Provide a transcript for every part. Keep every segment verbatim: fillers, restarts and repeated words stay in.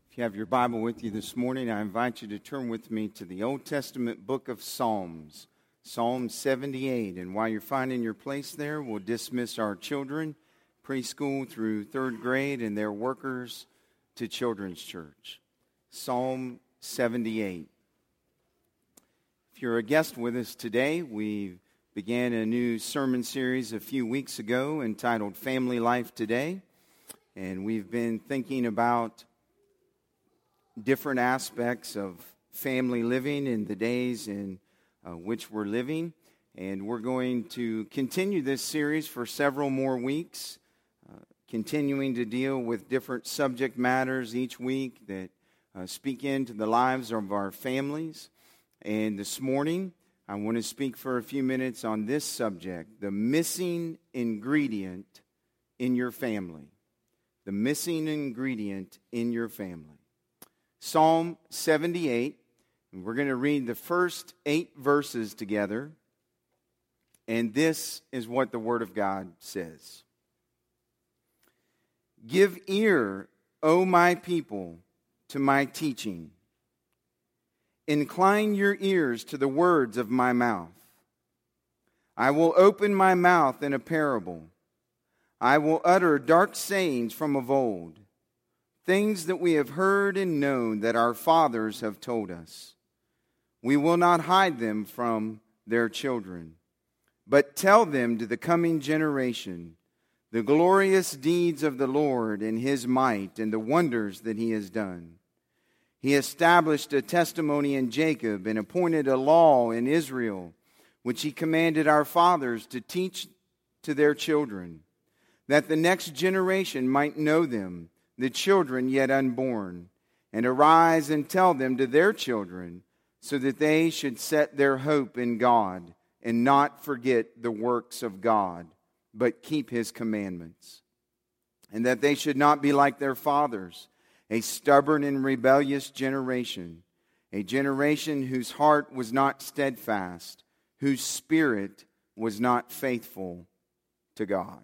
If you have your Bible with you this morning, I invite you to turn with me to the Old Testament book of Psalms, Psalm seventy-eight. And while you're finding your place there, we'll dismiss our children, preschool through third grade, and their workers to Children's Church. Psalm seventy-eight. If you're a guest with us today, we began a new sermon series a few weeks ago entitled Family Life Today. And we've been thinking about different aspects of family living in the days in uh, which we're living. And we're going to continue this series for several more weeks, uh, continuing to deal with different subject matters each week that uh, speak into the lives of our families. And this morning, I want to speak for a few minutes on this subject, the missing ingredient in your family. The missing ingredient in your family. Psalm seventy-eight, and we're going to read the first eight verses together, and this is what the Word of God says. Give ear, O my people, to my teaching. Incline your ears to the words of my mouth. I will open my mouth in a parable. I will utter dark sayings from of old, things that we have heard and known that our fathers have told us. We will not hide them from their children, but tell them to the coming generation the glorious deeds of the Lord and His might and the wonders that He has done. He established a testimony in Jacob and appointed a law in Israel, which He commanded our fathers to teach to their children, that the next generation might know them, the children yet unborn, and arise and tell them to their children, so that they should set their hope in God and not forget the works of God, but keep His commandments. And that they should not be like their fathers, a stubborn and rebellious generation, a generation whose heart was not steadfast, whose spirit was not faithful to God.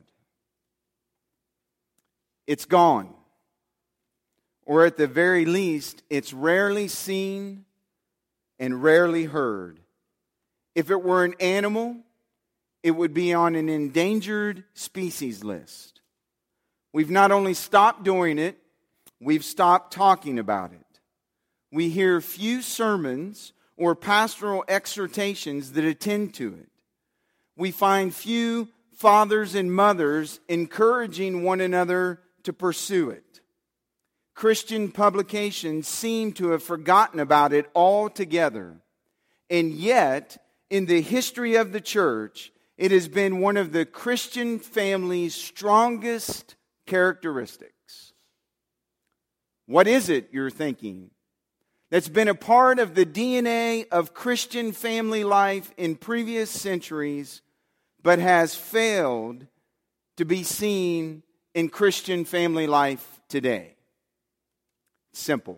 It's gone. Or at the very least, it's rarely seen and rarely heard. If it were an animal, it would be on an endangered species list. We've not only stopped doing it, we've stopped talking about it. We hear few sermons or pastoral exhortations that attend to it. We find few fathers and mothers encouraging one another to pursue it. Christian publications seem to have forgotten about it altogether. And yet, in the history of the church, it has been one of the Christian family's strongest characteristics. What is it, you're thinking, that's been a part of the D N A of Christian family life in previous centuries, but has failed to be seen in Christian family life today? Simple.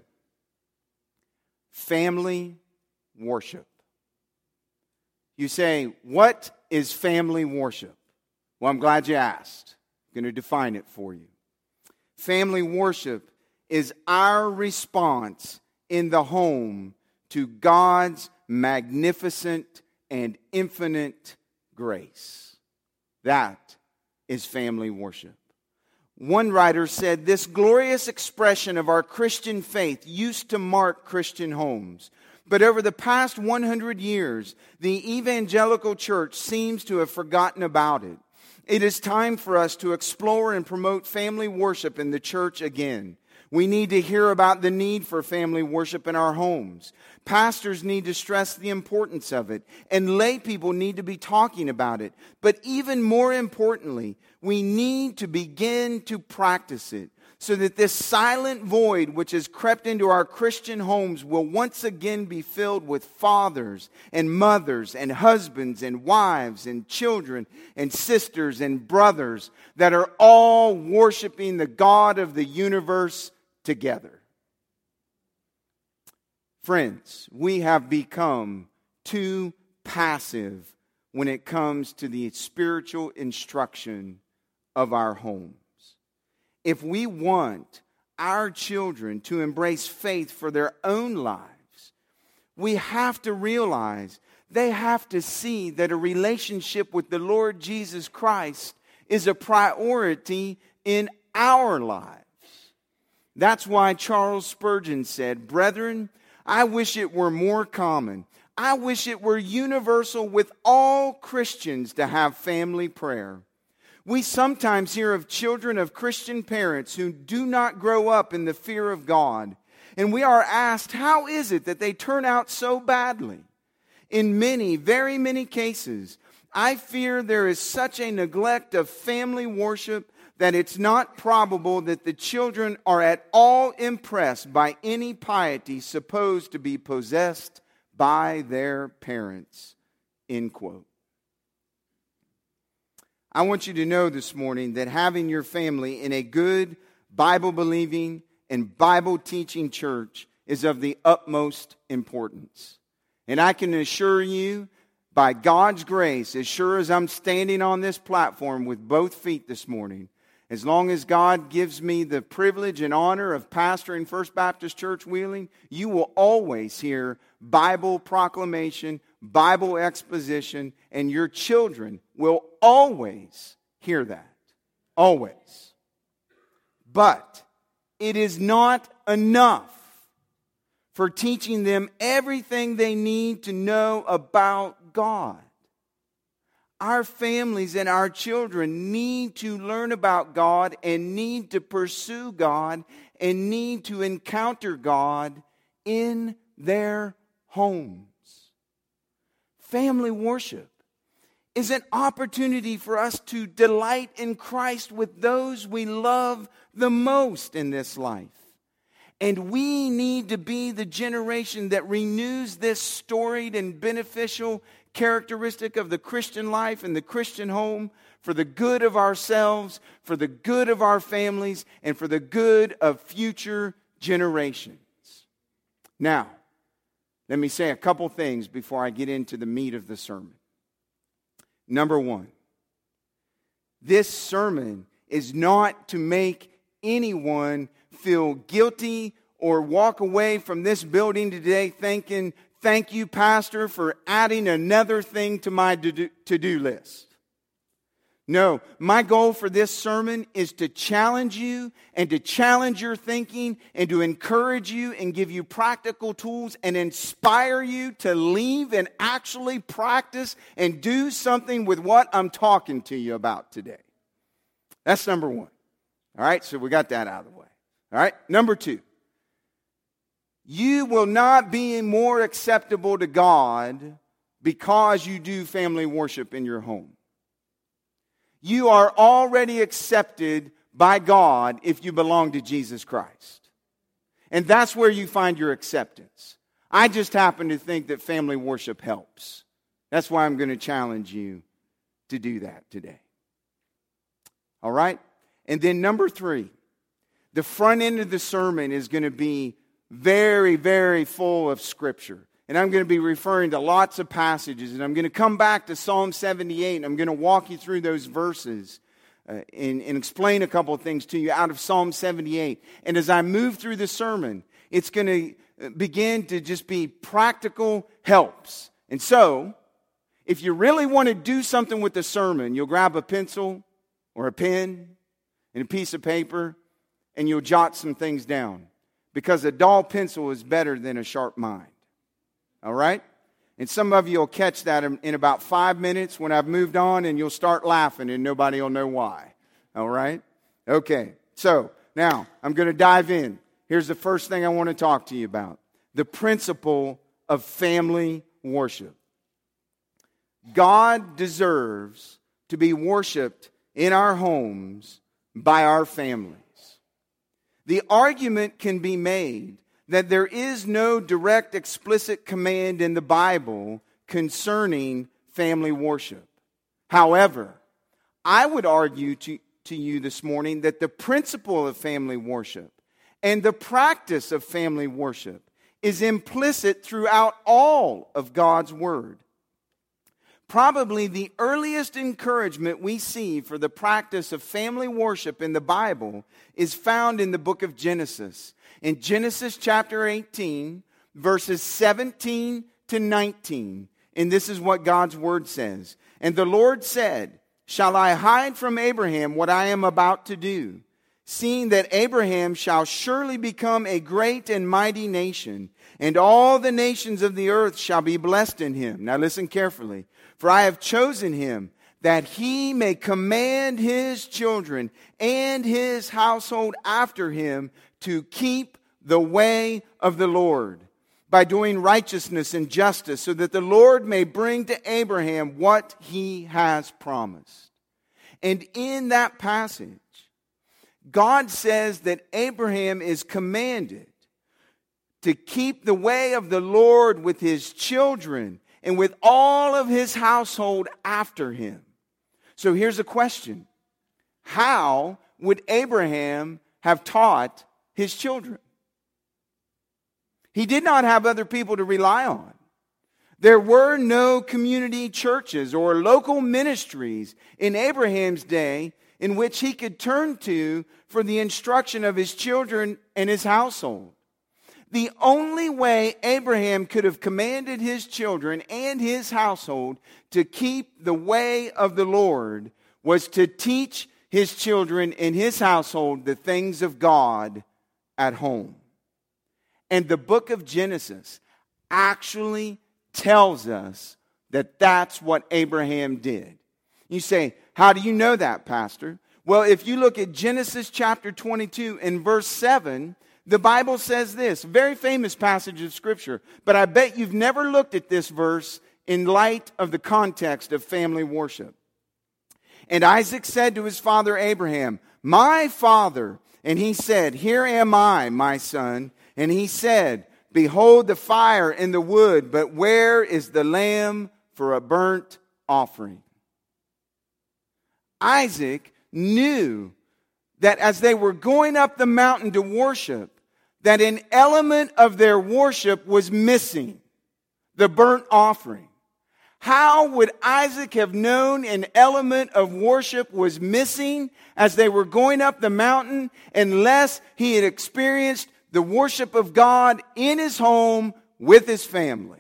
Family worship. You say, what is family worship? Well, I'm glad you asked. I'm going to define it for you. Family worship is our response in the home to God's magnificent and infinite grace. That is family worship. One writer said, this glorious expression of our Christian faith used to mark Christian homes. But over the past one hundred years, the evangelical church seems to have forgotten about it. It is time for us to explore and promote family worship in the church again. We need to hear about the need for family worship in our homes. Pastors need to stress the importance of it, and lay people need to be talking about it. But even more importantly, we need to begin to practice it, so that this silent void which has crept into our Christian homes will once again be filled with fathers and mothers and husbands and wives and children and sisters and brothers that are all worshiping the God of the universe together. Friends, we have become too passive when it comes to the spiritual instruction of our homes. If we want our children to embrace faith for their own lives, we have to realize they have to see that a relationship with the Lord Jesus Christ is a priority in our lives. That's why Charles Spurgeon said, "Brethren, I wish it were more common. I wish it were universal with all Christians to have family prayer. We sometimes hear of children of Christian parents who do not grow up in the fear of God, and we are asked, how is it that they turn out so badly? In many, very many cases, I fear there is such a neglect of family worship that it's not probable that the children are at all impressed by any piety supposed to be possessed by their parents." End quote. I want you to know this morning that having your family in a good, Bible-believing and Bible-teaching church is of the utmost importance. And I can assure you, by God's grace, as sure as I'm standing on this platform with both feet this morning, as long as God gives me the privilege and honor of pastoring First Baptist Church Wheeling, you will always hear Bible proclamation, Bible exposition, and your children will always hear that. Always. But it is not enough for teaching them everything they need to know about God. Our families and our children need to learn about God and need to pursue God and need to encounter God in their homes. Family worship is an opportunity for us to delight in Christ with those we love the most in this life. And we need to be the generation that renews this storied and beneficial characteristic of the Christian life and the Christian home for the good of ourselves, for the good of our families, and for the good of future generations. Now, let me say a couple things before I get into the meat of the sermon. Number one, this sermon is not to make anyone feel guilty or walk away from this building today thinking, "Thank you, Pastor, for adding another thing to my to-do list." No, my goal for this sermon is to challenge you and to challenge your thinking and to encourage you and give you practical tools and inspire you to leave and actually practice and do something with what I'm talking to you about today. That's number one. All right, so we got that out of the way. All right, number two. You will not be more acceptable to God because you do family worship in your home. You are already accepted by God if you belong to Jesus Christ. And that's where you find your acceptance. I just happen to think that family worship helps. That's why I'm going to challenge you to do that today. All right? And then number three, the front end of the sermon is going to be very, very full of Scripture. And I'm going to be referring to lots of passages. And I'm going to come back to Psalm seventy-eight. And I'm going to walk you through those verses uh, and, and explain a couple of things to you out of Psalm seventy-eight. And as I move through the sermon, it's going to begin to just be practical helps. And so, if you really want to do something with the sermon, you'll grab a pencil or a pen and a piece of paper and you'll jot some things down. Because a dull pencil is better than a sharp mind. All right? And some of you will catch that in, in about five minutes when I've moved on, and you'll start laughing and nobody will know why. All right? Okay. So, now, I'm going to dive in. Here's the first thing I want to talk to you about. The principle of family worship. God deserves to be worshiped in our homes by our families. The argument can be made that there is no direct explicit command in the Bible concerning family worship. However, I would argue to, to you this morning that the principle of family worship and the practice of family worship is implicit throughout all of God's Word. Probably the earliest encouragement we see for the practice of family worship in the Bible is found in the book of Genesis. In Genesis chapter eighteen, verses seventeen to nineteen. And this is what God's word says. And the Lord said, shall I hide from Abraham what I am about to do? Seeing that Abraham shall surely become a great and mighty nation, and all the nations of the earth shall be blessed in him. Now listen carefully. For I have chosen him, that he may command his children and his household after him to keep the way of the Lord, by doing righteousness and justice, so that the Lord may bring to Abraham what he has promised. And in that passage, God says that Abraham is commanded to keep the way of the Lord with his children and with all of his household after him. So here's a question. How would Abraham have taught his children? He did not have other people to rely on. There were no community churches or local ministries in Abraham's day in which he could turn to for the instruction of his children and his household. The only way Abraham could have commanded his children and his household to keep the way of the Lord was to teach his children and his household the things of God at home. And the book of Genesis actually tells us that that's what Abraham did. You say, how do you know that, Pastor? Well, if you look at Genesis chapter twenty-two and verse seven, the Bible says this, a very famous passage of Scripture, but I bet you've never looked at this verse in light of the context of family worship. And Isaac said to his father Abraham, my father, and he said, here am I, my son. And he said, behold the fire and the wood, but where is the lamb for a burnt offering? Isaac knew that as they were going up the mountain to worship, that an element of their worship was missing, the burnt offering. How would Isaac have known an element of worship was missing as they were going up the mountain unless he had experienced the worship of God in his home with his family?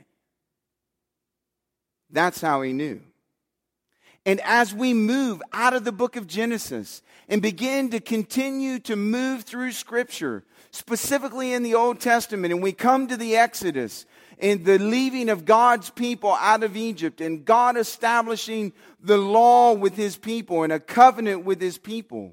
That's how he knew. And as we move out of the book of Genesis and begin to continue to move through Scripture, specifically in the Old Testament, and we come to the Exodus and the leaving of God's people out of Egypt and God establishing the law with his people and a covenant with his people,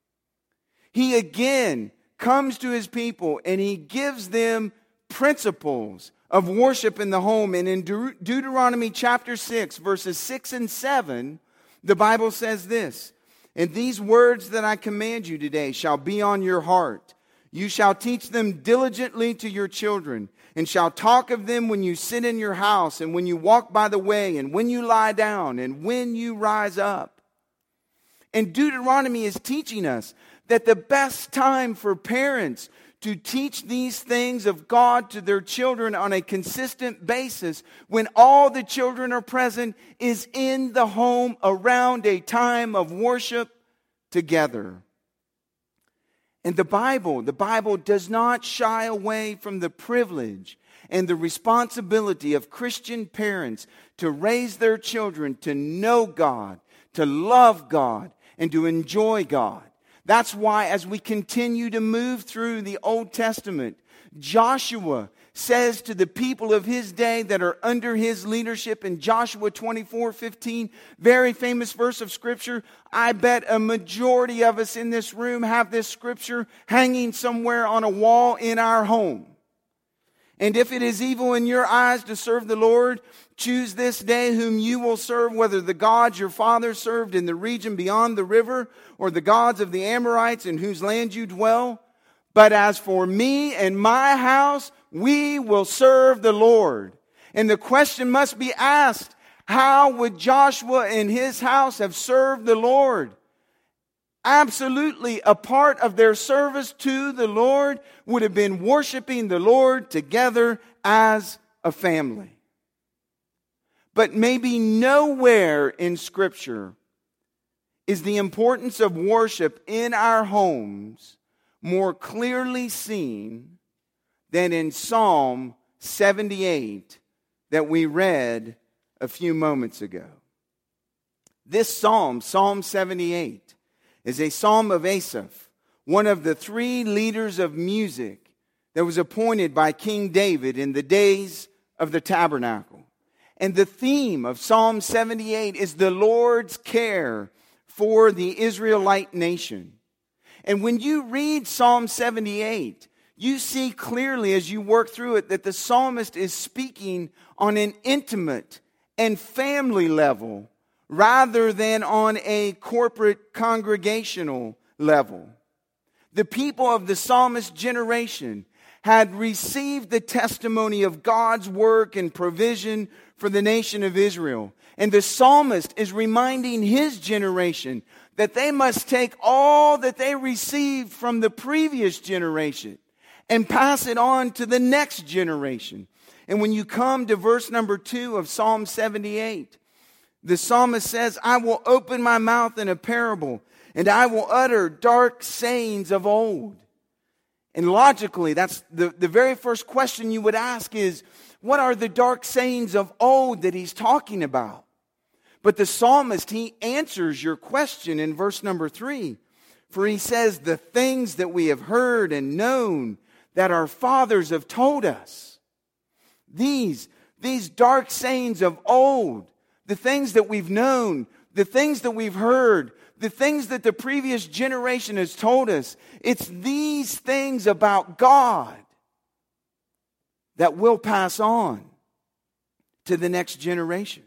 he again comes to his people and he gives them principles of worship in the home. And in Deut- Deuteronomy chapter six, verses six and seven, the Bible says this, and these words that I command you today shall be on your heart. You shall teach them diligently to your children, and shall talk of them when you sit in your house, and when you walk by the way, and when you lie down, and when you rise up. And Deuteronomy is teaching us that the best time for parents to teach these things of God to their children on a consistent basis when all the children are present is in the home around a time of worship together. And the Bible, the Bible does not shy away from the privilege and the responsibility of Christian parents to raise their children to know God, to love God, and to enjoy God. That's why as we continue to move through the Old Testament, Joshua says to the people of his day that are under his leadership in Joshua twenty-four fifteen, very famous verse of Scripture. I bet a majority of us in this room have this Scripture hanging somewhere on a wall in our home. And if it is evil in your eyes to serve the Lord, choose this day whom you will serve, whether the gods your fathers served in the region beyond the river, or the gods of the Amorites in whose land you dwell. But as for me and my house, we will serve the Lord. And the question must be asked, how would Joshua and his house have served the Lord? Absolutely, a part of their service to the Lord would have been worshiping the Lord together as a family. But maybe nowhere in Scripture is the importance of worship in our homes more clearly seen than in Psalm seventy-eight that we read a few moments ago. This psalm, Psalm seventy-eight, is a psalm of Asaph, one of the three leaders of music that was appointed by King David in the days of the tabernacle. And the theme of Psalm seventy-eight is the Lord's care for the Israelite nation. And when you read Psalm seventy-eight, you see clearly as you work through it that the psalmist is speaking on an intimate and family level rather than on a corporate congregational level. The people of the psalmist generation had received the testimony of God's work and provision for the nation of Israel. And the psalmist is reminding his generation that they must take all that they received from the previous generation and pass it on to the next generation. And when you come to verse number two of Psalm seventy-eight, the psalmist says, I will open my mouth in a parable, and I will utter dark sayings of old. And logically, that's the, the very first question you would ask is, what are the dark sayings of old that he's talking about? But the psalmist, he answers your question in verse number three. For he says, the things that we have heard and known that our fathers have told us. These, these dark sayings of old, the things that we've known, the things that we've heard, the things that the previous generation has told us, it's these things about God that will pass on to the next generation.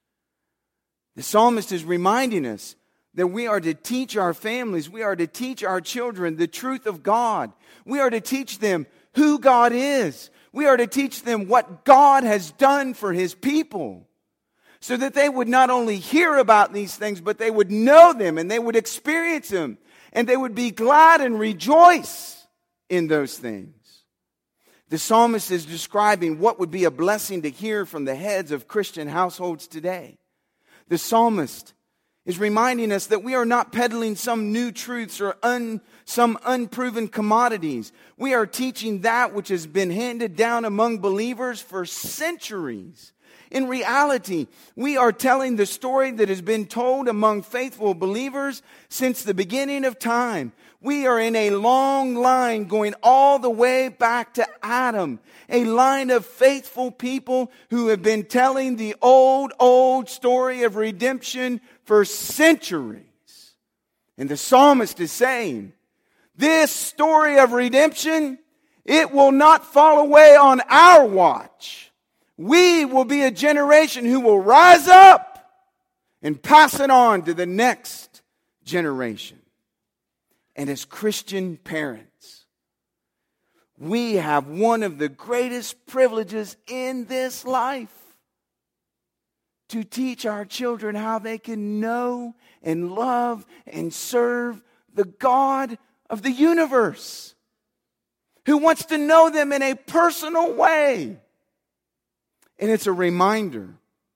The psalmist is reminding us that we are to teach our families, we are to teach our children the truth of God. We are to teach them who God is. We are to teach them what God has done for His people, so that they would not only hear about these things, but they would know them and they would experience them and they would be glad and rejoice in those things. The psalmist is describing what would be a blessing to hear from the heads of Christian households today. The psalmist is reminding us that we are not peddling some new truths or un, some unproven commodities. We are teaching that which has been handed down among believers for centuries. In reality, we are telling the story that has been told among faithful believers since the beginning of time. We are in a long line going all the way back to Adam, a line of faithful people who have been telling the old, old story of redemption for centuries. And the psalmist is saying, this story of redemption, it will not fall away on our watch. We will be a generation who will rise up and pass it on to the next generation. And as Christian parents, we have one of the greatest privileges in this life to teach our children how they can know and love and serve the God of the universe, who wants to know them in a personal way. And it's a reminder.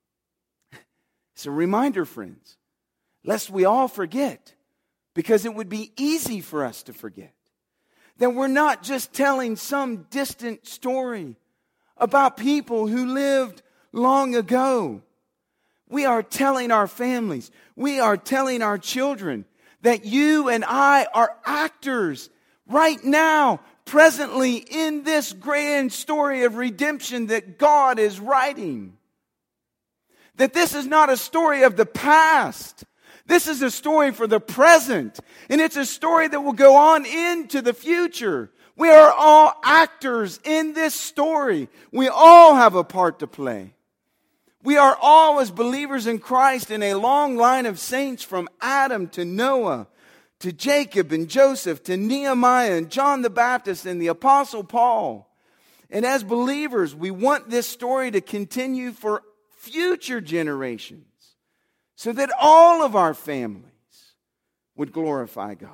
It's a reminder, friends, lest we all forget, because it would be easy for us to forget, that we're not just telling some distant story about people who lived long ago. We are telling our families, we are telling our children that you and I are actors right now, presently in this grand story of redemption that God is writing. That this is not a story of the past. This is a story for the present. And it's a story that will go on into the future. We are all actors in this story. We all have a part to play. We are all, as believers in Christ, in a long line of saints from Adam to Noah, to Jacob and Joseph, to Nehemiah and John the Baptist and the Apostle Paul. And as believers, we want this story to continue for future generations, so that all of our families would glorify God.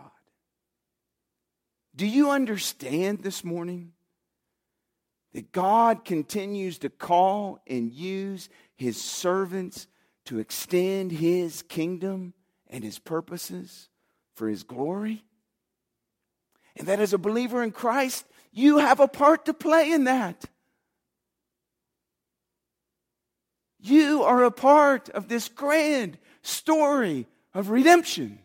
Do you understand this morning that God continues to call and use his servants to extend his kingdom and his purposes for his glory. And that as a believer in Christ, you have a part to play in that. You are a part of this grand story of redemption.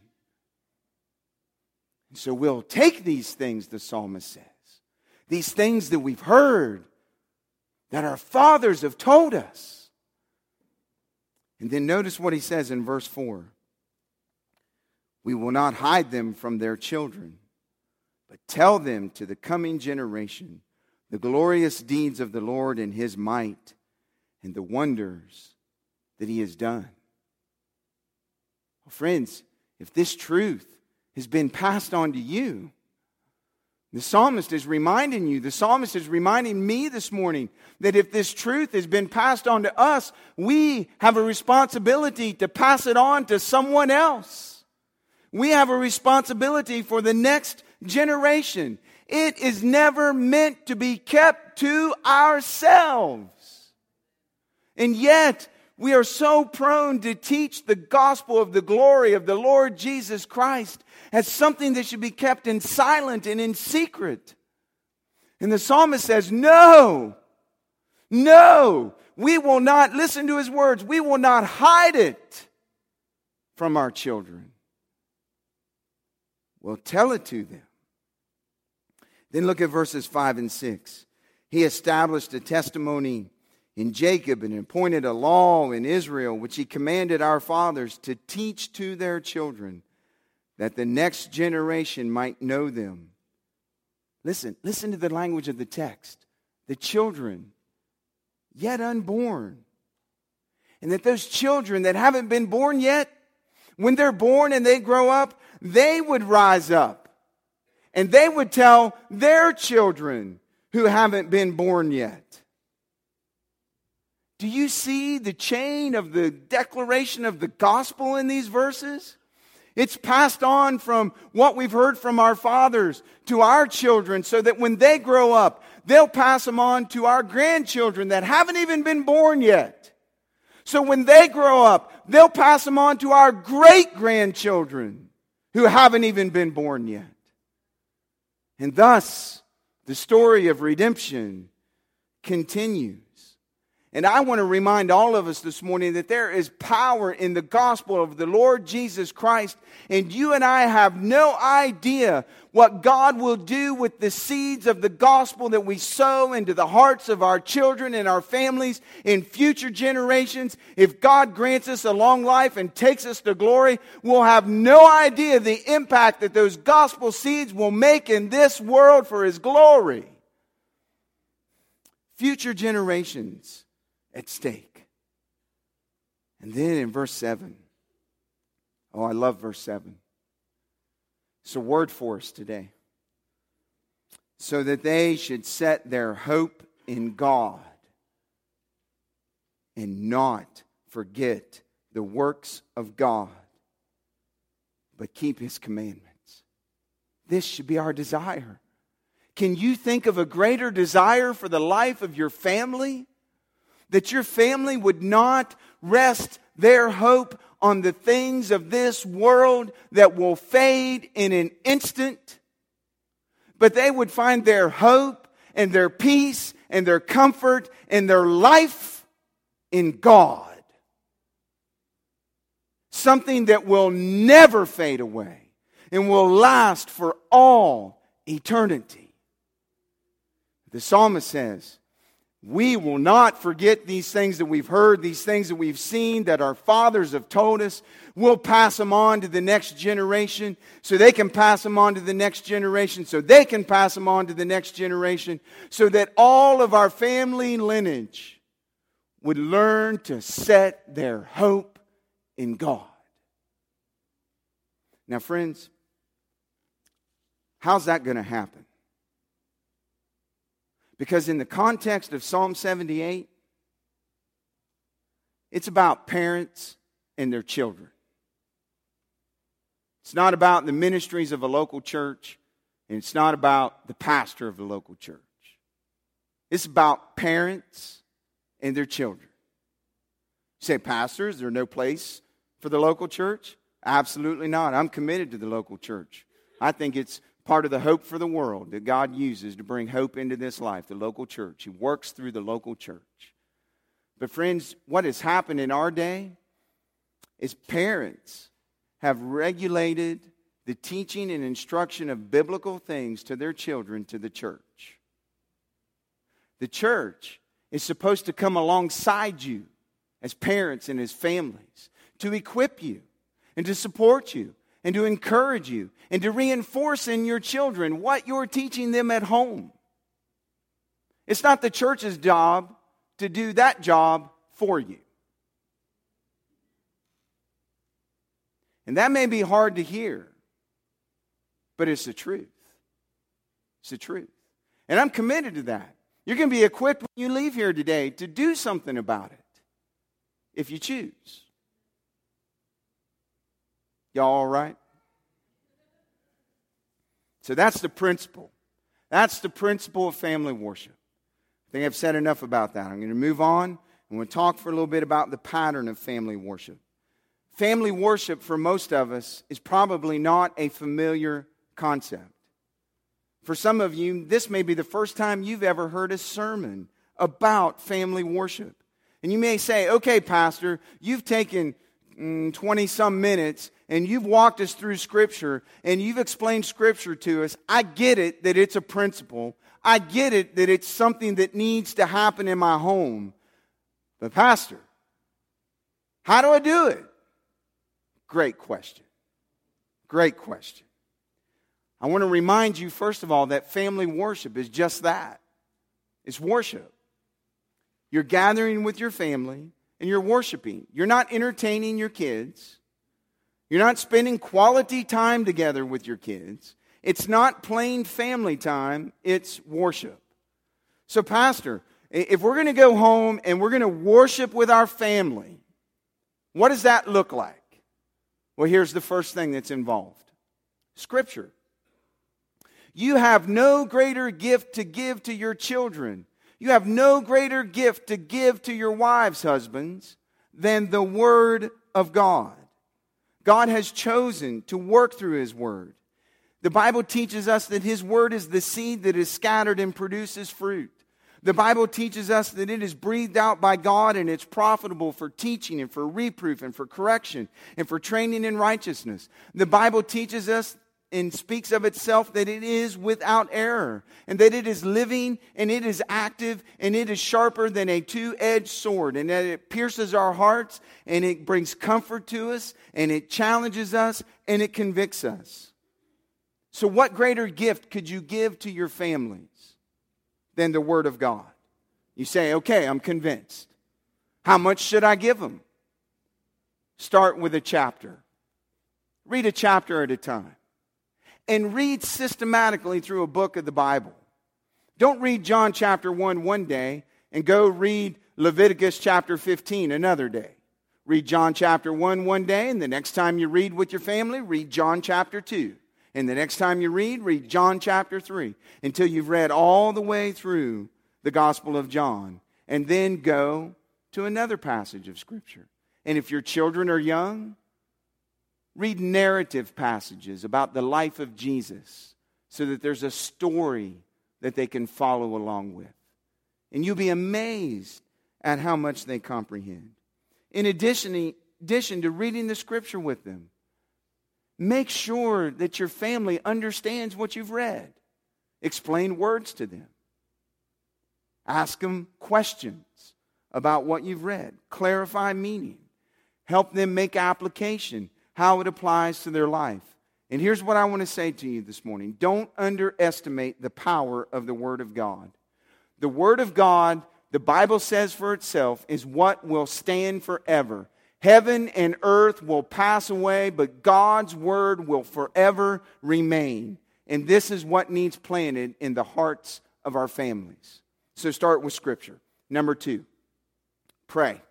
And so we'll take these things, the psalmist says, these things that we've heard, that our fathers have told us. And then notice what he says in verse four. We will not hide them from their children, but tell them to the coming generation the glorious deeds of the Lord and his might and the wonders that he has done. Well, friends, if this truth has been passed on to you, the psalmist is reminding you, the psalmist is reminding me this morning that if this truth has been passed on to us, we have a responsibility to pass it on to someone else. We have a responsibility for the next generation. It is never meant to be kept to ourselves. And yet, we are so prone to teach the gospel of the glory of the Lord Jesus Christ as something that should be kept in silent and in secret. And the psalmist says, no, no, we will not, listen to his words, we will not hide it from our children. We'll tell it to them. Then look at verses five and six. He established a testimony in Jacob and appointed a law in Israel, which he commanded our fathers to teach to their children, that the next generation might know them. Listen, listen to the language of the text. The children, yet unborn. And that those children that haven't been born yet, when they're born and they grow up, they would rise up. And they would tell their children who haven't been born yet. Do you see the chain of the declaration of the gospel in these verses? It's passed on from what we've heard from our fathers to our children, so that when they grow up, they'll pass them on to our grandchildren that haven't even been born yet. So when they grow up, they'll pass them on to our great-grandchildren who haven't even been born yet. And thus, the story of redemption continues. And I want to remind all of us this morning that there is power in the gospel of the Lord Jesus Christ. And you and I have no idea what God will do with the seeds of the gospel that we sow into the hearts of our children and our families in future generations. If God grants us a long life and takes us to glory, we'll have no idea the impact that those gospel seeds will make in this world for His glory. Future generations at stake. And then in verse seven, oh, I love verse seven. It's a word for us today. So that they should set their hope in God and not forget the works of God, but keep His commandments. This should be our desire. Can you think of a greater desire for the life of your family? That your family would not rest their hope on the things of this world that will fade in an instant, but they would find their hope and their peace and their comfort and their life in God. Something that will never fade away and will last for all eternity. The psalmist says, we will not forget these things that we've heard, these things that we've seen, that our fathers have told us. We'll pass them on to the next generation so they can pass them on to the next generation, so they can pass them on to the next generation, so that all of our family lineage would learn to set their hope in God. Now, friends, how's that going to happen? Because in the context of Psalm seventy-eight, it's about parents and their children. It's not about the ministries of a local church, and it's not about the pastor of the local church. It's about parents and their children. say, Pastor, is there no place for the local church? Absolutely not. I'm committed to the local church. I think it's part of the hope for the world that God uses to bring hope into this life, the local church. He works through the local church. But friends, what has happened in our day is parents have regulated the teaching and instruction of biblical things to their children to the church. The church is supposed to come alongside you as parents and as families to equip you and to support you and to encourage you and to reinforce in your children what you're teaching them at home. It's not the church's job to do that job for you. And that may be hard to hear, but it's the truth. It's the truth. And I'm committed to that. You're going to be equipped when you leave here today to do something about it, if you choose. Y'all all right? So that's the principle. That's the principle of family worship. I think I've said enough about that. I'm going to move on and we'll talk for a little bit about the pattern of family worship. Family worship for most of us is probably not a familiar concept. For some of you, this may be the first time you've ever heard a sermon about family worship. And you may say, okay, Pastor, you've taken mm, twenty-some minutes and you've walked us through Scripture and you've explained Scripture to us. I get it that it's a principle. I get it that it's something that needs to happen in my home. But Pastor, how do I do it? Great question. Great question. I want to remind you, first of all, that family worship is just that. It's worship. You're gathering with your family and you're worshiping. You're not entertaining your kids. You're not spending quality time together with your kids. It's not plain family time. It's worship. So, Pastor, if we're going to go home and we're going to worship with our family, what does that look like? Well, here's the first thing that's involved. Scripture. You have no greater gift to give to your children. You have no greater gift to give to your wives, husbands, than the Word of God. God has chosen to work through His Word. The Bible teaches us that His Word is the seed that is scattered and produces fruit. The Bible teaches us that it is breathed out by God and it's profitable for teaching and for reproof and for correction and for training in righteousness. The Bible teaches us and speaks of itself that it is without error and that it is living and it is active and it is sharper than a two-edged sword and that it pierces our hearts and it brings comfort to us and it challenges us and it convicts us. So what greater gift could you give to your families than the Word of God? You say, okay, I'm convinced. How much should I give them? Start with a chapter. Read a chapter at a time. And read systematically through a book of the Bible. Don't read John chapter one one day and go read Leviticus chapter fifteen another day. Read John chapter one one day, and the next time you read with your family, read John chapter two. And the next time you read, read John chapter three until you've read all the way through the Gospel of John. And then go to another passage of Scripture. And if your children are young, read narrative passages about the life of Jesus so that there's a story that they can follow along with. And you'll be amazed at how much they comprehend. In addition, in addition to reading the Scripture with them, make sure that your family understands what you've read. Explain words to them. Ask them questions about what you've read. Clarify meaning. Help them make application, how it applies to their life. And here's what I want to say to you this morning. Don't underestimate the power of the Word of God. The Word of God, the Bible says for itself, is what will stand forever. Heaven and earth will pass away, but God's Word will forever remain. And this is what needs planted in the hearts of our families. So start with Scripture. Number two, pray.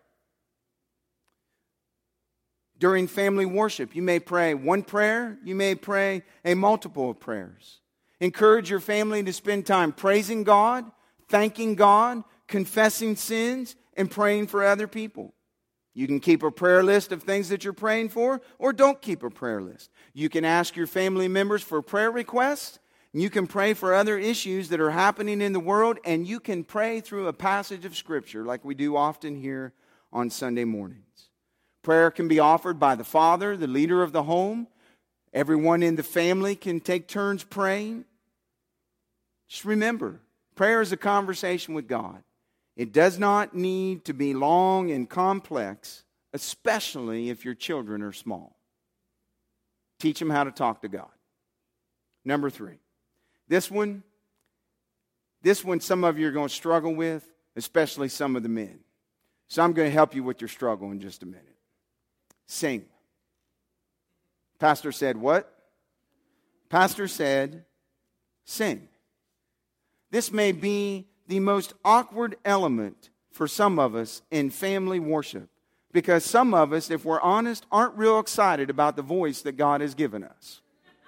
During family worship, you may pray one prayer, you may pray a multiple of prayers. Encourage your family to spend time praising God, thanking God, confessing sins, and praying for other people. You can keep a prayer list of things that you're praying for, or don't keep a prayer list. You can ask your family members for prayer requests. You can pray for other issues that are happening in the world, and you can pray through a passage of Scripture like we do often here on Sunday mornings. Prayer can be offered by the father, the leader of the home. Everyone in the family can take turns praying. Just remember, prayer is a conversation with God. It does not need to be long and complex, especially if your children are small. Teach them how to talk to God. Number three. This one, this one some of you are going to struggle with, especially some of the men. So I'm going to help you with your struggle in just a minute. Sing. Pastor said what? Pastor said, sing. This may be the most awkward element for some of us in family worship, because some of us, if we're honest, aren't real excited about the voice that God has given us.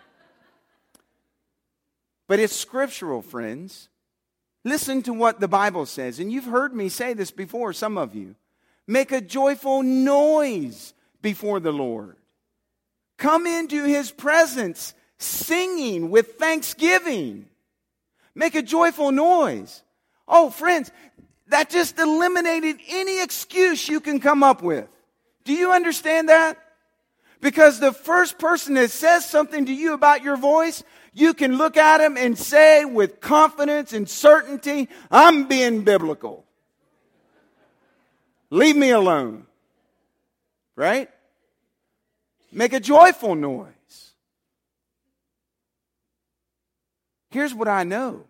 But it's scriptural, friends. Listen to what the Bible says. And you've heard me say this before, some of you. Make a joyful noise before the Lord. Come into His presence singing with thanksgiving. Make a joyful noise. Oh, friends, that just eliminated any excuse you can come up with. Do you understand that? Because the first person that says something to you about your voice, you can look at him and say with confidence and certainty, I'm being biblical. Leave me alone. Right? Make a joyful noise. Here's what I know.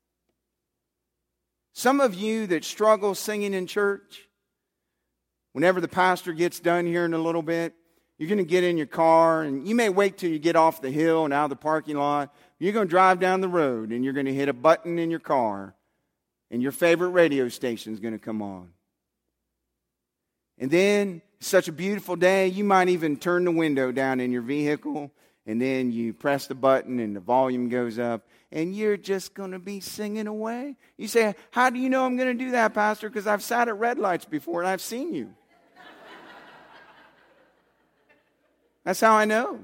Some of you that struggle singing in church, whenever the pastor gets done here in a little bit, you're going to get in your car, and you may wait till you get off the hill and out of the parking lot. You're going to drive down the road, and you're going to hit a button in your car, and your favorite radio station is going to come on. And then, such a beautiful day, you might even turn the window down in your vehicle, and then you press the button, and the volume goes up, and you're just going to be singing away. You say, how do you know I'm going to do that, Pastor? Because I've sat at red lights before, and I've seen you. That's how I know.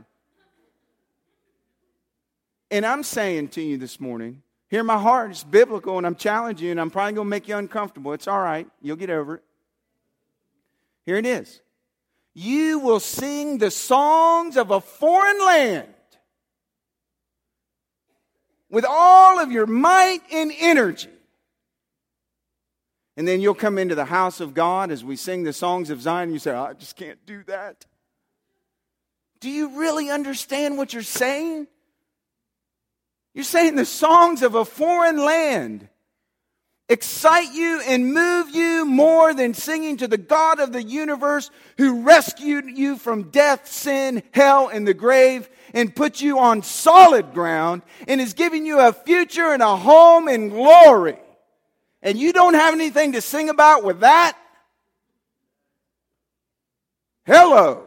And I'm saying to you this morning, hear my heart, it's biblical, and I'm challenging you, and I'm probably going to make you uncomfortable. It's all right. You'll get over it. Here it is. You will sing the songs of a foreign land with all of your might and energy. And then you'll come into the house of God as we sing the songs of Zion, and you say, oh, I just can't do that. Do you really understand what you're saying? You're saying the songs of a foreign land excite you and move you more than singing to the God of the universe who rescued you from death, sin, hell, and the grave and put you on solid ground and is giving you a future and a home in glory. And you don't have anything to sing about with that? Hello.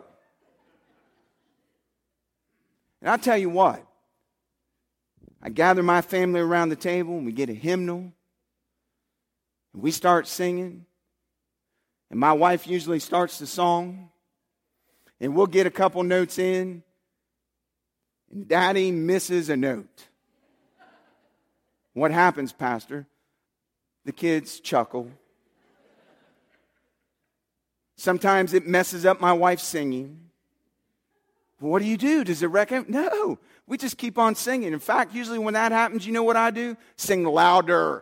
And I'll tell you what, I gather my family around the table and we get a hymnal and we start singing, and my wife usually starts the song, and we'll get a couple notes in and Daddy misses a note. What happens, Pastor? The kids chuckle. Sometimes it messes up my wife's singing. What do you do? Does it wreck him? No. We just keep on singing. In fact, usually when that happens, you know what I do? Sing louder.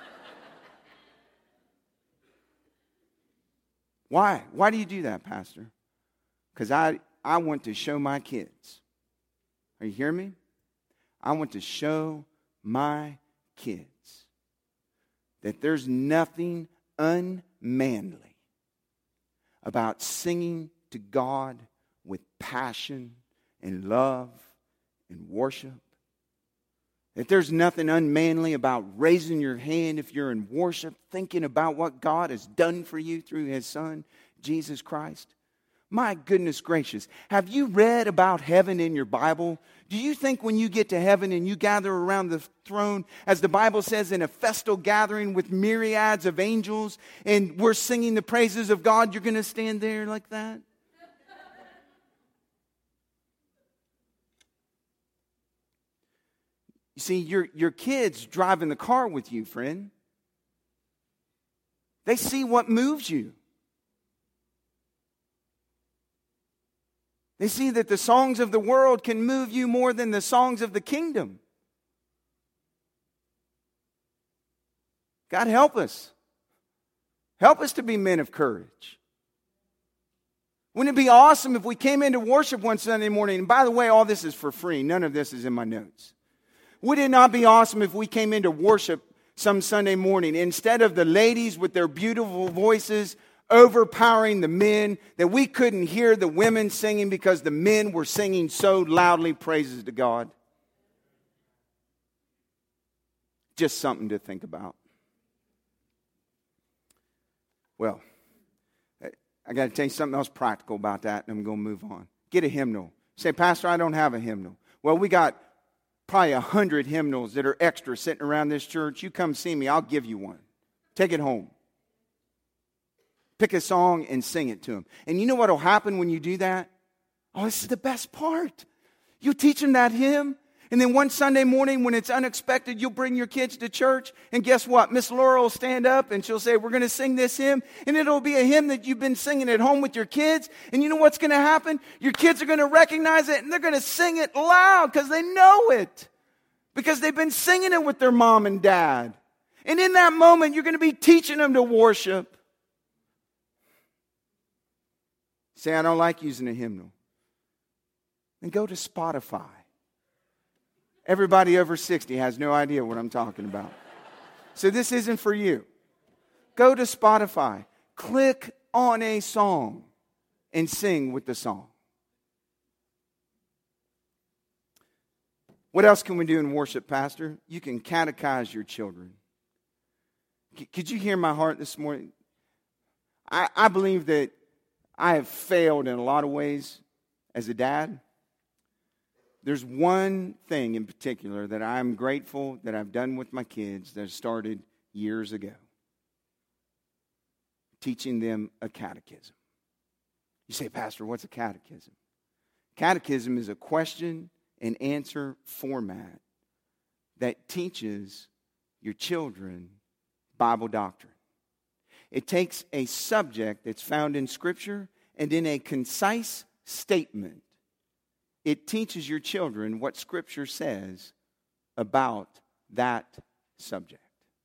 Why? Why do you do that, Pastor? Because I, I want to show my kids. Are you hearing me? I want to show my kids that there's nothing unmanly about singing to God with passion and love and worship. That there's nothing unmanly about raising your hand if you're in worship, thinking about what God has done for you through His Son, Jesus Christ. My goodness gracious. Have you read about heaven in your Bible? Do you think when you get to heaven and you gather around the throne, as the Bible says, in a festal gathering with myriads of angels, and we're singing the praises of God, you're going to stand there like that? You see, your, your kids drive in the car with you, friend. They see what moves you. They see that the songs of the world can move you more than the songs of the kingdom. God, help us. Help us to be men of courage. Wouldn't it be awesome if we came into worship one Sunday morning? And by the way, all this is for free. None of this is in my notes. Would it not be awesome if we came into worship some Sunday morning, instead of the ladies with their beautiful voices overpowering the men, that we couldn't hear the women singing because the men were singing so loudly praises to God? Just something to think about. Well, I got to tell you something else practical about that, and I'm going to move on. Get a hymnal. Say, Pastor, I don't have a hymnal. Well, we got probably a hundred hymnals that are extra sitting around this church. You come see me, I'll give you one. Take it home. Pick a song and sing it to them. And you know what will happen when you do that? Oh, this is the best part. You teach them that hymn, and then one Sunday morning when it's unexpected, you'll bring your kids to church, and guess what? Miss Laura will stand up and she'll say, we're going to sing this hymn, and it'll be a hymn that you've been singing at home with your kids, and you know what's going to happen? Your kids are going to recognize it, and they're going to sing it loud because they know it, because they've been singing it with their mom and dad. And in that moment, you're going to be teaching them to worship. Say, I don't like using a hymnal. Then go to Spotify. Everybody over sixty has no idea what I'm talking about. So this isn't for you. Go to Spotify. Click on a song and sing with the song. What else can we do in worship, Pastor? You can catechize your children. C- could you hear my heart this morning? I, I believe that I have failed in a lot of ways as a dad. There's one thing in particular that I'm grateful that I've done with my kids that started years ago. Teaching them a catechism. You say, Pastor, what's a catechism? Catechism is a question and answer format that teaches your children Bible doctrine. It takes a subject that's found in Scripture, and in a concise statement, it teaches your children what Scripture says about that subject.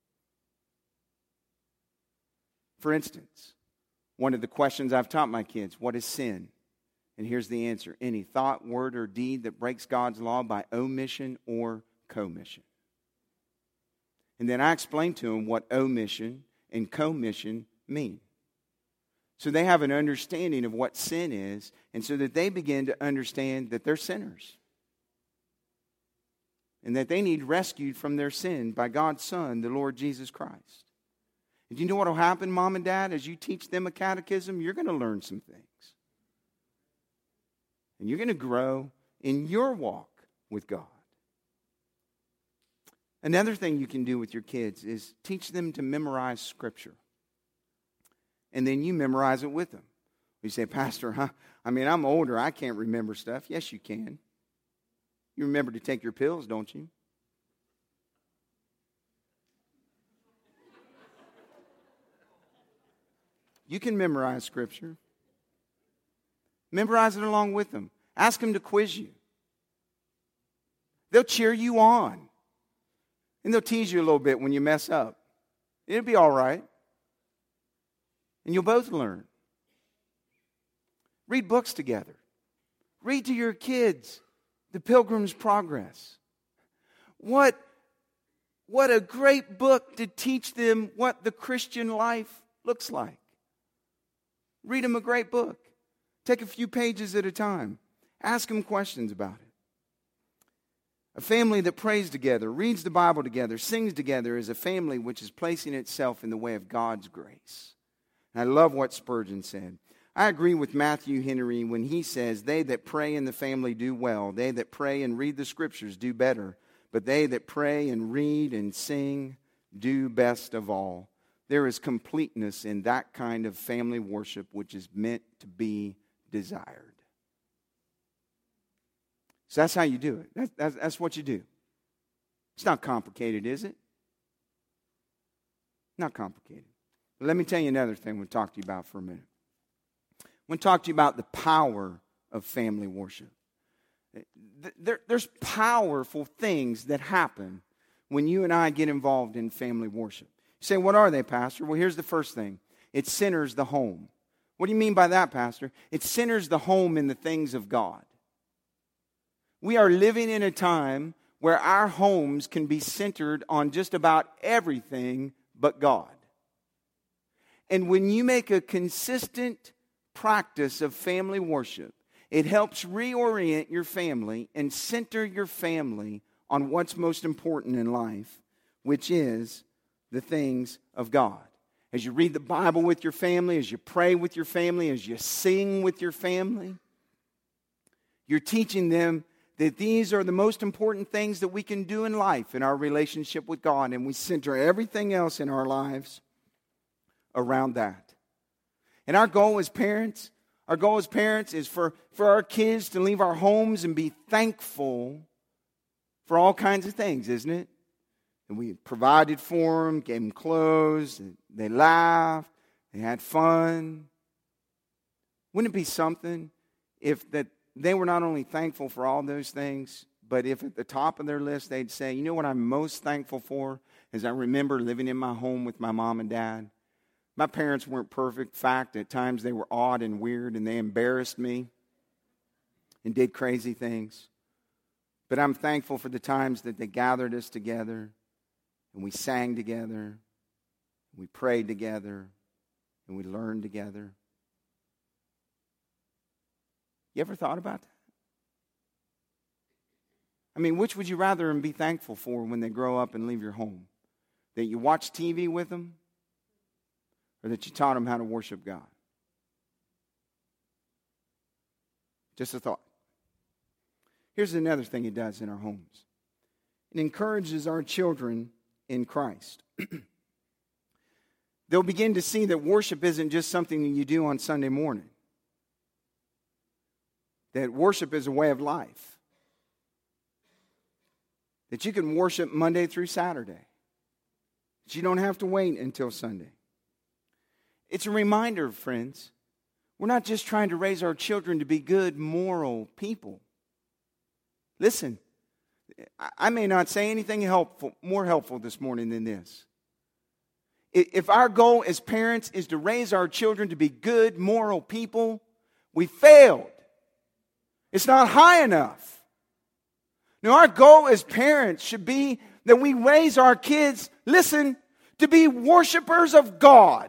For instance, one of the questions I've taught my kids, what is sin? And here's the answer: any thought, word, or deed that breaks God's law by omission or commission. And then I explained to them what omission and commission mean. So they have an understanding of what sin is, and so that they begin to understand that they're sinners. And that they need rescued from their sin by God's Son, the Lord Jesus Christ. And you know what will happen, Mom and Dad? As you teach them a catechism, you're going to learn some things. And you're going to grow in your walk with God. Another thing you can do with your kids is teach them to memorize Scripture. And then you memorize it with them. You say, Pastor, huh? I mean, I'm older. I can't remember stuff. Yes, you can. You remember to take your pills, don't you? You can memorize Scripture. Memorize it along with them. Ask them to quiz you. They'll cheer you on. And they'll tease you a little bit when you mess up. It'll be all right. And you'll both learn. Read books together. Read to your kids The Pilgrim's Progress. What, what a great book to teach them what the Christian life looks like. Read them a great book. Take a few pages at a time. Ask them questions about it. A family that prays together, reads the Bible together, sings together is a family which is placing itself in the way of God's grace. And I love what Spurgeon said. I agree with Matthew Henry when he says, they that pray in the family do well. They that pray and read the scriptures do better. But they that pray and read and sing do best of all. There is completeness in that kind of family worship which is meant to be desired. So that's how you do it. That's, that's, that's what you do. It's not complicated, is it? Not complicated. But let me tell you another thing we'll talk to you about for a minute. I want to talk to you about the power of family worship. There, there's powerful things that happen when you and I get involved in family worship. You say, what are they, Pastor? Well, here's the first thing. It centers the home. What do you mean by that, Pastor? It centers the home in the things of God. We are living in a time where our homes can be centered on just about everything but God. And when you make a consistent practice of family worship, it helps reorient your family and center your family on what's most important in life, which is the things of God. As you read the Bible with your family, as you pray with your family, as you sing with your family, you're teaching them that these are the most important things that we can do in life in our relationship with God, and we center everything else in our lives around that. And our goal as parents, our goal as parents is for, for our kids to leave our homes and be thankful for all kinds of things, isn't it? And we provided for them, gave them clothes, they laughed, they had fun. Wouldn't it be something if that they were not only thankful for all those things, but if at the top of their list they'd say, you know what I'm most thankful for is I remember living in my home with my mom and dad. My parents weren't perfect. In fact, at times they were odd and weird, and they embarrassed me and did crazy things. But I'm thankful for the times that they gathered us together, and we sang together, and we prayed together, and we learned together. You ever thought about that? I mean, which would you rather and be thankful for when they grow up and leave your home? That you watch T V with them? Or that you taught them how to worship God? Just a thought. Here's another thing it does in our homes. It encourages our children in Christ. They'll begin to see that worship isn't just something that you do on Sunday morning. That worship is a way of life. That you can worship Monday through Saturday. That you don't have to wait until Sunday. It's a reminder, friends. We're not just trying to raise our children to be good, moral people. Listen, I may not say anything helpful, more helpful this morning than this. If our goal as parents is to raise our children to be good, moral people, we failed. It's not high enough. Now, our goal as parents should be that we raise our kids, listen, to be worshipers of God.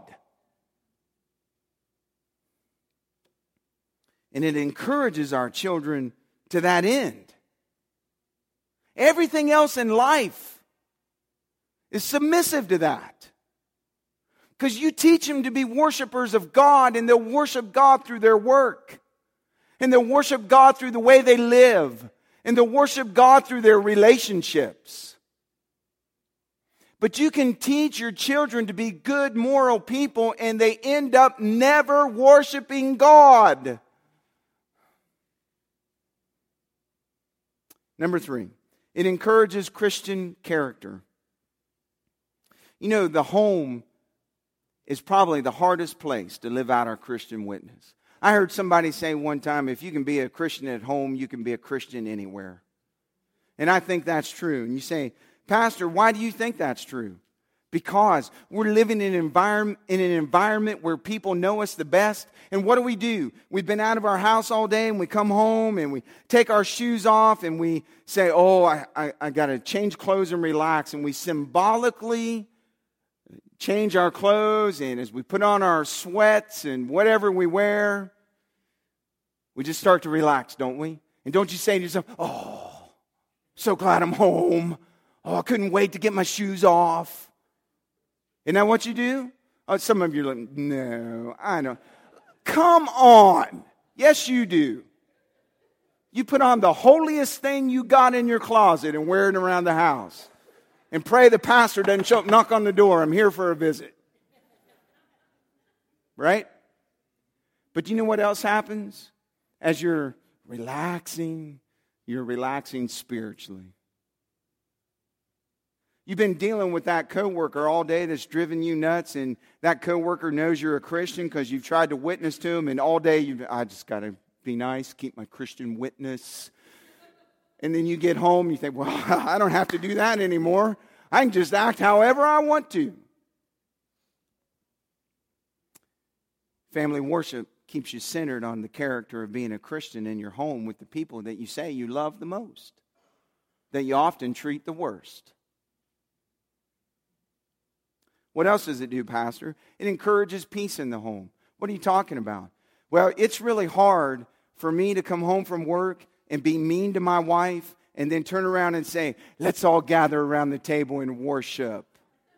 And it encourages our children to that end. Everything else in life is submissive to that. Because you teach them to be worshipers of God, and they'll worship God through their work. And they'll worship God through the way they live. And they'll worship God through their relationships. But you can teach your children to be good, moral people, and they end up never worshiping God. Number three, it encourages Christian character. You know, the home is probably the hardest place to live out our Christian witness. I heard somebody say one time, if you can be a Christian at home, you can be a Christian anywhere. And I think that's true. And you say, Pastor, why do you think that's true? Because we're living in an environment, in an environment where people know us the best. And what do we do? We've been out of our house all day, and we come home and we take our shoes off and we say, oh, I, I, I got to change clothes and relax. And we symbolically change our clothes, and as we put on our sweats and whatever we wear, we just start to relax, don't we? And don't you say to yourself, oh, so glad I'm home. Oh, I couldn't wait to get my shoes off. Isn't that what you do? Oh, some of you are like, no, I know. Come on. Yes, you do. You put on the holiest thing you got in your closet and wear it around the house. And pray the pastor doesn't show up, knock on the door. I'm here for a visit. Right? But you know what else happens? As you're relaxing, you're relaxing spiritually. You've been dealing with that coworker all day that's driven you nuts, and that coworker knows you're a Christian because you've tried to witness to him, and all day you've, I just got to be nice, keep my Christian witness. And then you get home, you think, well, I don't have to do that anymore. I can just act however I want to. Family worship keeps you centered on the character of being a Christian in your home with the people that you say you love the most, that you often treat the worst. What else does it do, Pastor? It encourages peace in the home. What are you talking about? Well, it's really hard for me to come home from work and be mean to my wife and then turn around and say, let's all gather around the table and worship.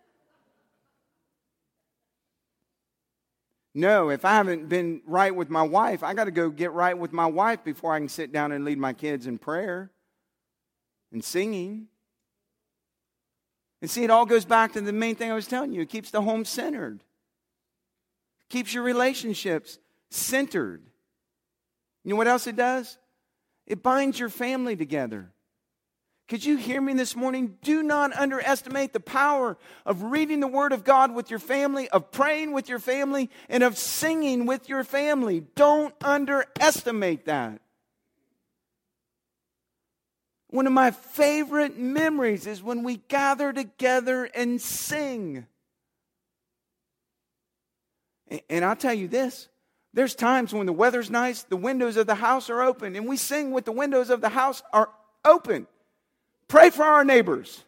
No, if I haven't been right with my wife, I got to go get right with my wife before I can sit down and lead my kids in prayer and singing. And see, it all goes back to the main thing I was telling you. It keeps the home centered. It keeps your relationships centered. You know what else it does? It binds your family together. Could you hear me this morning? Do not underestimate the power of reading the Word of God with your family, of praying with your family, and of singing with your family. Don't underestimate that. One of my favorite memories is when we gather together and sing. And I'll tell you this, there's times when the weather's nice, the windows of the house are open, and we sing with the windows of the house are open. Pray for our neighbors.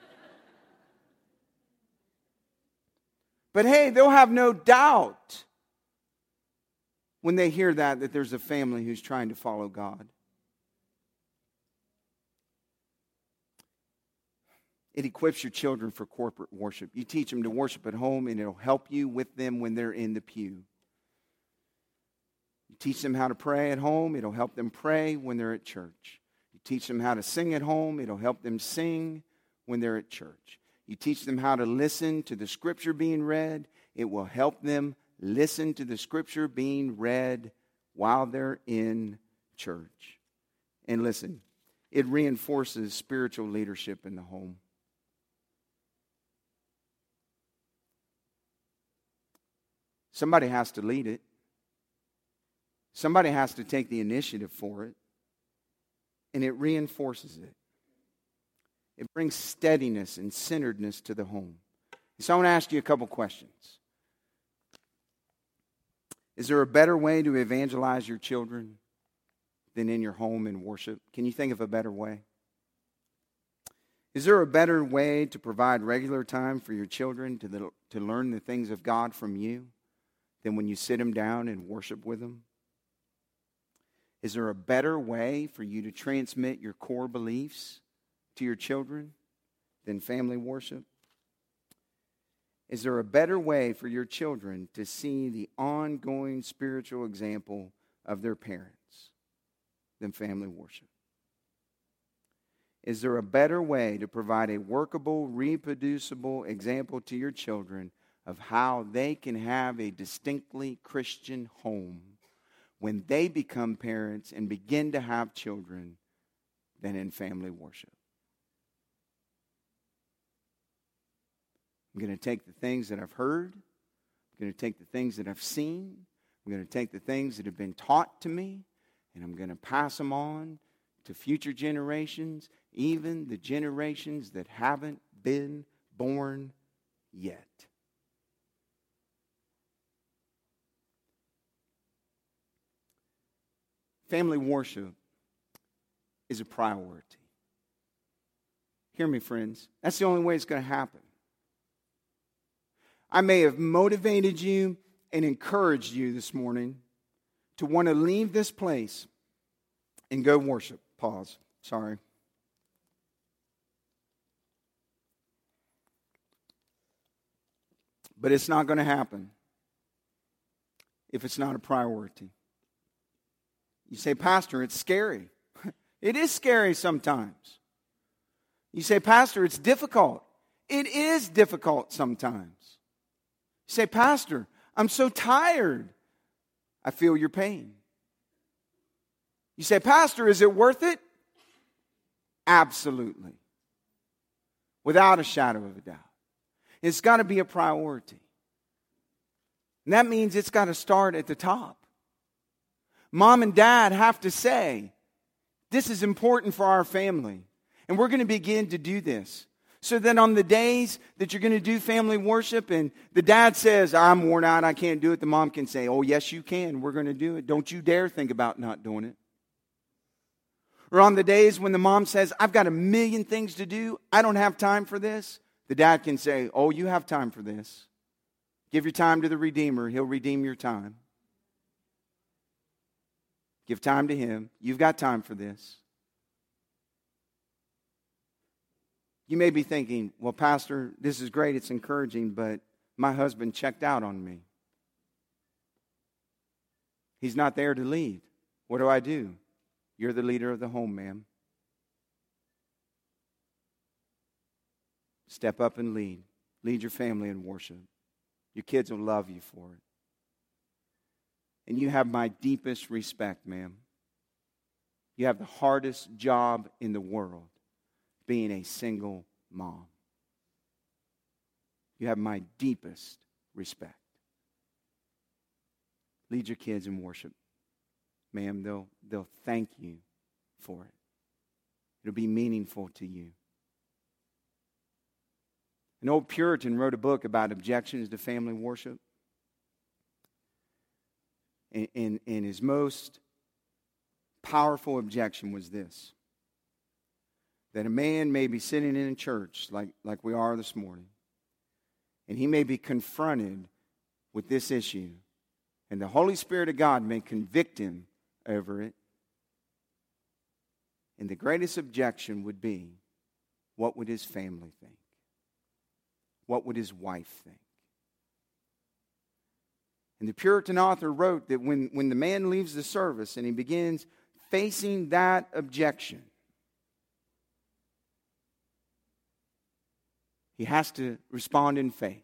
But hey, they'll have no doubt when they hear that, that there's a family who's trying to follow God. It equips your children for corporate worship. You teach them to worship at home, and it'll help you with them when they're in the pew. You teach them how to pray at home, it'll help them pray when they're at church. You teach them how to sing at home, it'll help them sing when they're at church. You teach them how to listen to the Scripture being read, it will help them listen to the Scripture being read while they're in church. And listen, it reinforces spiritual leadership in the home. Somebody has to lead it. Somebody has to take the initiative for it. And it reinforces it. It brings steadiness and centeredness to the home. So I want to ask you a couple questions. Is there a better way to evangelize your children than in your home and worship? Can you think of a better way? Is there a better way to provide regular time for your children to, the, to learn the things of God from you than when you sit them down and worship with them? Is there a better way for you to transmit your core beliefs to your children than family worship? Is there a better way for your children to see the ongoing spiritual example of their parents than family worship? Is there a better way to provide a workable, reproducible example to your children of how they can have a distinctly Christian home when they become parents and begin to have children than in family worship? I'm going to take the things that I've heard. I'm going to take the things that I've seen. I'm going to take the things that have been taught to me, and I'm going to pass them on to future generations, even the generations that haven't been born yet. Family worship is a priority. Hear me, friends. That's the only way it's going to happen. I may have motivated you and encouraged you this morning to want to leave this place and go worship. Pause. Sorry. But it's not going to happen if it's not a priority. You say, Pastor, it's scary. It is scary sometimes. You say, Pastor, it's difficult. It is difficult sometimes. You say, Pastor, I'm so tired. I feel your pain. You say, Pastor, is it worth it? Absolutely. Without a shadow of a doubt. It's got to be a priority. And that means it's got to start at the top. Mom and dad have to say, this is important for our family. And we're going to begin to do this. So that on the days that you're going to do family worship and the dad says, I'm worn out, I can't do it, the mom can say, oh, yes, you can. We're going to do it. Don't you dare think about not doing it. Or on the days when the mom says, I've got a million things to do, I don't have time for this, the dad can say, oh, you have time for this. Give your time to the Redeemer. He'll redeem your time. Give time to Him. You've got time for this. You may be thinking, well, Pastor, this is great, it's encouraging, but my husband checked out on me. He's not there to lead. What do I do? You're the leader of the home, ma'am. Step up and lead. Lead your family in worship. Your kids will love you for it. And you have my deepest respect, ma'am. You have the hardest job in the world, being a single mom. You have my deepest respect. Lead your kids in worship. Ma'am, they'll, they'll thank you for it. It'll be meaningful to you. An old Puritan wrote a book about objections to family worship. And, and, and his most powerful objection was this: that a man may be sitting in a church like, like we are this morning, and he may be confronted with this issue, and the Holy Spirit of God may convict him over it. And the greatest objection would be, what would his family think? What would his wife think? And the Puritan author wrote that when, when the man leaves the service and he begins facing that objection, he has to respond in faith.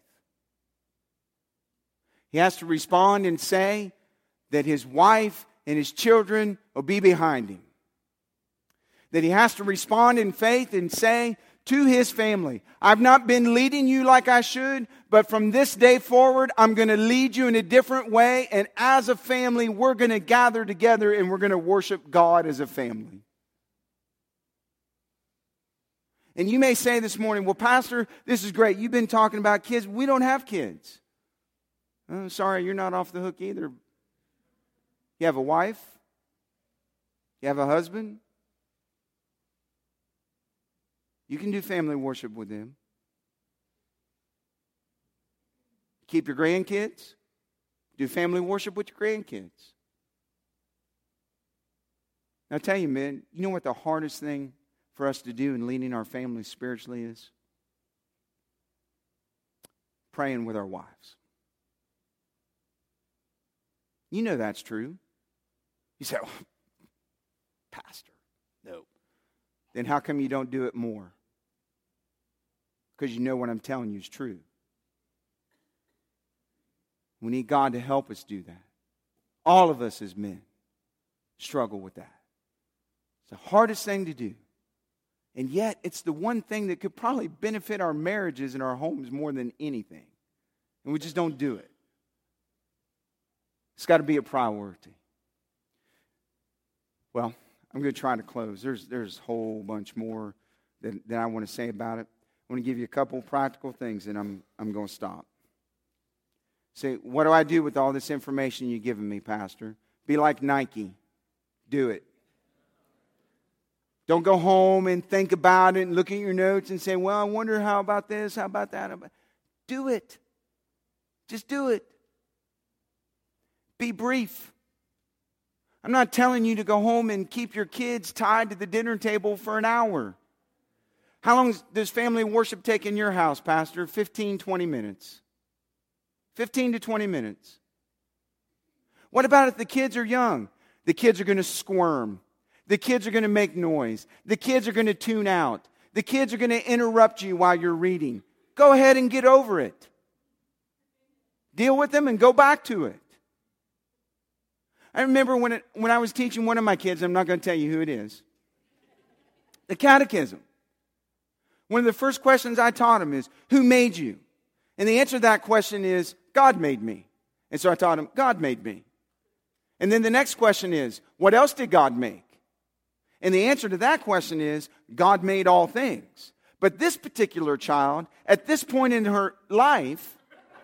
He has to respond and say that his wife and his children will be behind him. That he has to respond in faith and say to his family, I've not been leading you like I should, but from this day forward, I'm going to lead you in a different way. And as a family, we're going to gather together and we're going to worship God as a family. And you may say this morning, well, Pastor, this is great. You've been talking about kids. We don't have kids. Oh, sorry, you're not off the hook either. You have a wife? You have a husband? You can do family worship with them. Keep your grandkids. Do family worship with your grandkids. Now, I tell you, man, you know what the hardest thing for us to do in leading our families spiritually is? Praying with our wives. You know that's true. You say, oh, Pastor, no. Then how come you don't do it more? Because you know what I'm telling you is true. We need God to help us do that. All of us as men struggle with that. It's the hardest thing to do. And yet, it's the one thing that could probably benefit our marriages and our homes more than anything. And we just don't do it. It's got to be a priority. Well, I'm going to try to close. There's, there's a whole bunch more that, that I want to say about it. I want to give you a couple practical things, and I'm, I'm going to stop. Say, what do I do with all this information you've given me, Pastor? Be like Nike. Do it. Don't go home and think about it and look at your notes and say, well, I wonder how about this, how about that. Do it. Just do it. Be brief. I'm not telling you to go home and keep your kids tied to the dinner table for an hour. How long does family worship take in your house, Pastor? fifteen, twenty minutes. fifteen to twenty minutes. What about if the kids are young? The kids are going to squirm. The kids are going to make noise. The kids are going to tune out. The kids are going to interrupt you while you're reading. Go ahead and get over it. Deal with them and go back to it. I remember when it, when I was teaching one of my kids, I'm not going to tell you who it is, the catechism. One of the first questions I taught him is, who made you? And the answer to that question is, God made me. And so I taught him, God made me. And then the next question is, what else did God make? And the answer to that question is, God made all things. But this particular child, at this point in her life,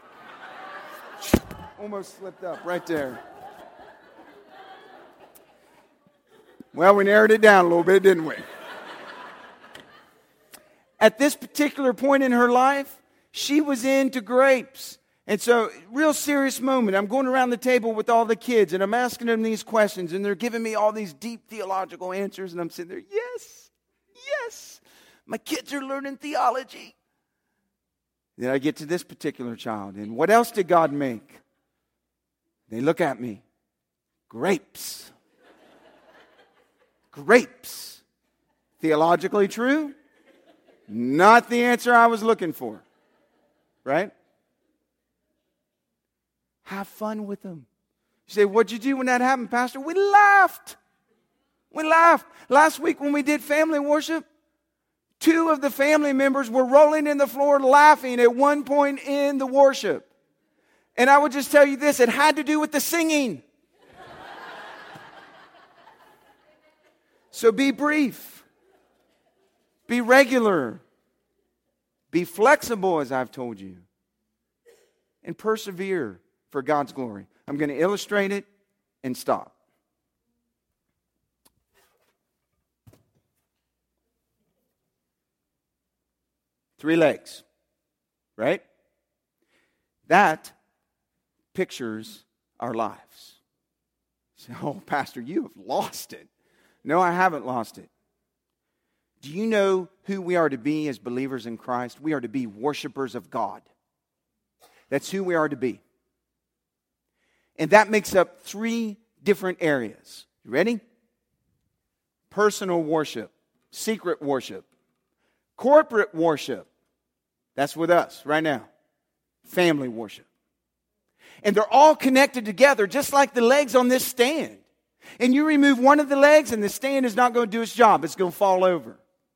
almost slipped up right there. Well, we narrowed it down a little bit, didn't we? At this particular point in her life, she was into grapes. And so, real serious moment. I'm going around the table with all the kids, and I'm asking them these questions, and they're giving me all these deep theological answers, and I'm sitting there, yes, yes, my kids are learning theology. Then I get to this particular child, and what else did God make? They look at me, grapes. Grapes. Theologically true? Not the answer I was looking for. Right? Have fun with them. You say, what'd you do when that happened, Pastor? We laughed. We laughed. Last week when we did family worship, two of the family members were rolling in the floor laughing at one point in the worship. And I would just tell you this, it had to do with the singing. So be brief. Be regular. Be flexible, as I've told you. And persevere for God's glory. I'm going to illustrate it and stop. Three legs, right? That pictures our lives. So, oh, Pastor, you have lost it. No, I haven't lost it. Do you know who we are to be as believers in Christ? We are to be worshipers of God. That's who we are to be. And that makes up three different areas. You ready? Personal worship, secret worship, corporate worship. That's with us right now. Family worship. And they're all connected together, just like the legs on this stand. And you remove one of the legs and the stand is not going to do its job. It's going to fall over.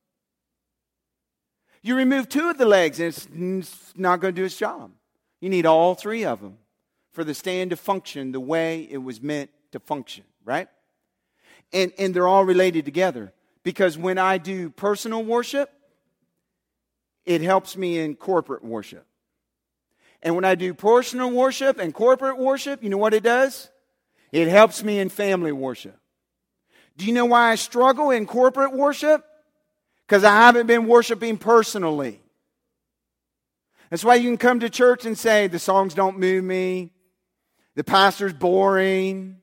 You remove two of the legs and it's not going to do its job. You need all three of them for the stand to function the way it was meant to function, right? And, and they're all related together. Because when I do personal worship, it helps me in corporate worship. And when I do personal worship and corporate worship, you know what it does? It helps me in family worship. Do you know why I struggle in corporate worship? Because I haven't been worshiping personally. That's why you can come to church and say, the songs don't move me. The pastor's boring.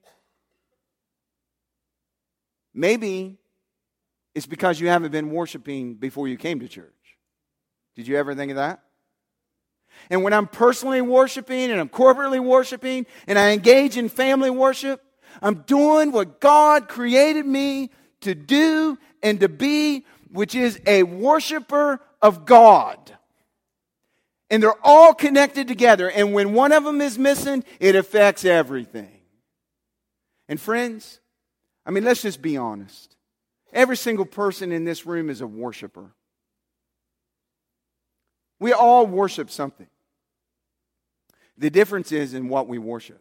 Maybe it's because you haven't been worshiping before you came to church. Did you ever think of that? And when I'm personally worshiping and I'm corporately worshiping and I engage in family worship, I'm doing what God created me to do and to be, which is a worshiper of God. And they're all connected together. And when one of them is missing, it affects everything. And friends, I mean, let's just be honest. Every single person in this room is a worshiper. We all worship something. The difference is in what we worship.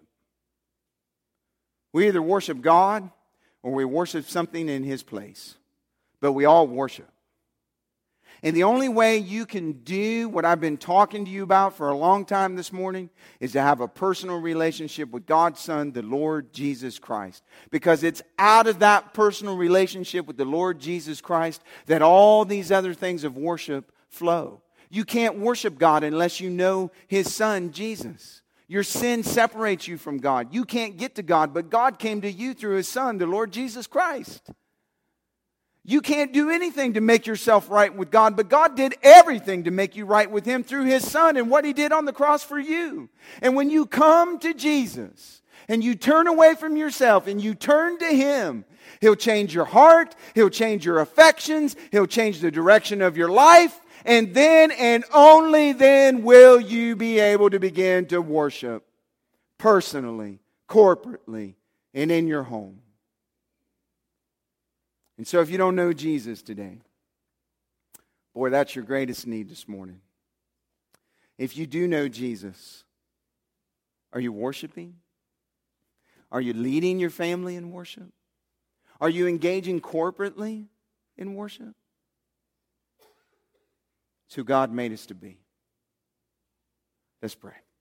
We either worship God or we worship something in His place. But we all worship. And the only way you can do what I've been talking to you about for a long time this morning is to have a personal relationship with God's Son, the Lord Jesus Christ. Because it's out of that personal relationship with the Lord Jesus Christ that all these other things of worship flow. You can't worship God unless you know His Son, Jesus. Your sin separates you from God. You can't get to God, but God came to you through His Son, the Lord Jesus Christ. You can't do anything to make yourself right with God, but God did everything to make you right with Him through His Son and what He did on the cross for you. And when you come to Jesus and you turn away from yourself and you turn to Him, He'll change your heart, He'll change your affections, He'll change the direction of your life, and then and only then will you be able to begin to worship personally, corporately, and in your home. And so if you don't know Jesus today, boy, that's your greatest need this morning. If you do know Jesus, are you worshiping? Are you leading your family in worship? Are you engaging corporately in worship? It's who God made us to be. Let's pray.